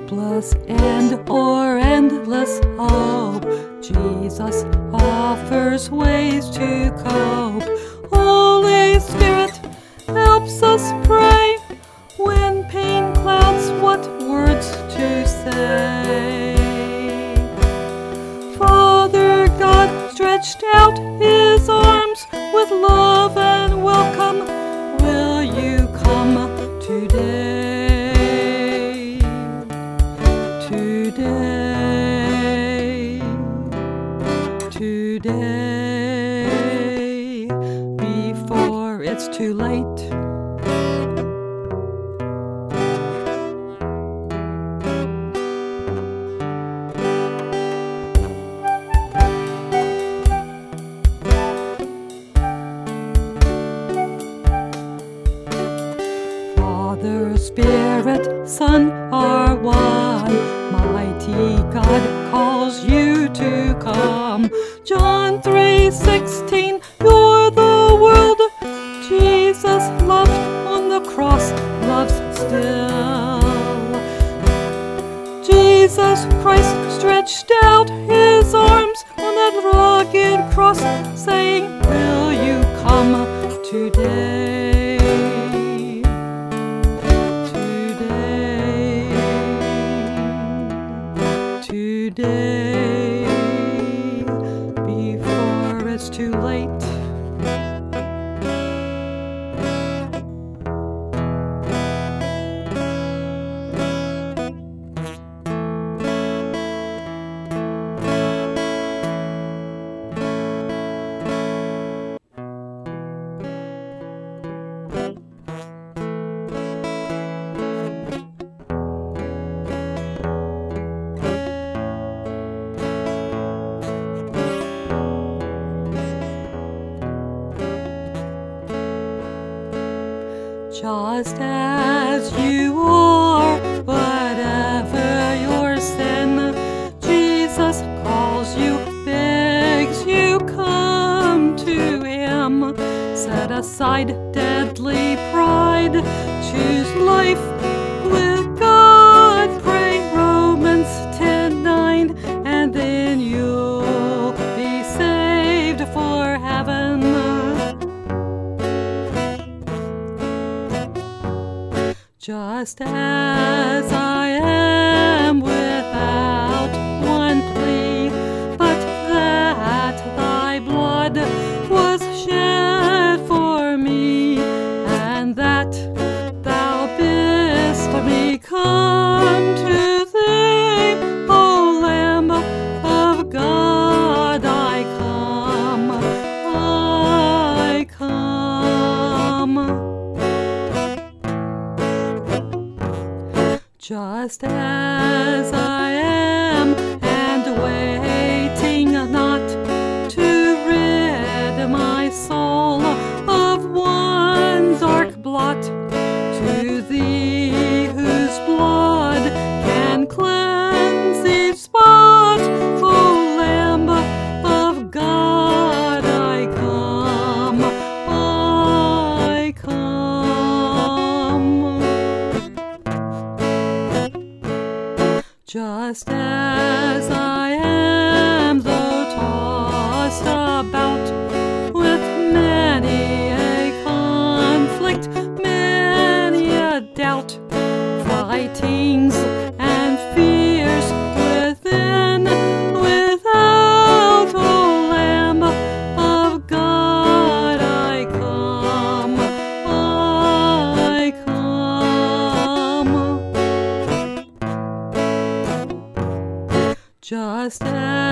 hopeless end or endless hope, Jesus offers ways to cope. Holy Spirit helps us pray when pain clouds what words to say. Father God stretched out His arms with love and welcome. Will you come today? Today, today, before it's too late. Father, Spirit, Son are one. Mighty God calls you to come. John 3:16, you're the world Jesus loved on the cross, loves still. Jesus Christ stretched out His arms on that rugged cross, saying, will you come today? Today, before it's too late. Just as you are, whatever your sin, Jesus calls you, begs you, come to Him. Set aside deadly pride, choose life with God, pray Romans 10:9, and then you'll be saved for heaven. Just as I am without one plea, but that thy blood was shed for me, and that thou bidst me come to thee, O Lamb of God, I come, I come. Just as I am, and waiting not to rid my soul of one dark blot, to thee whose blood can cleanse each spot, O Lamb of God, I come, I come. Just as I am, though tossed about with many a conflict, many a doubt, fightings and fears within, without, O Lamb of God, I come, I come. Just as